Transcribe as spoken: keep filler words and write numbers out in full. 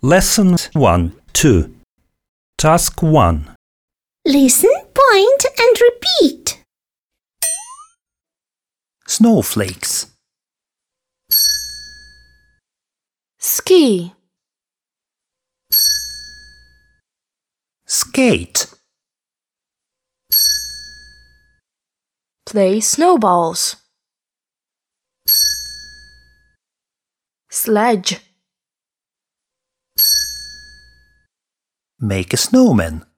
Lesson one two. Task one. Listen, point and repeat. Snowflakes. Ski, Skate. play snowballs. Sledge, Make a snowman.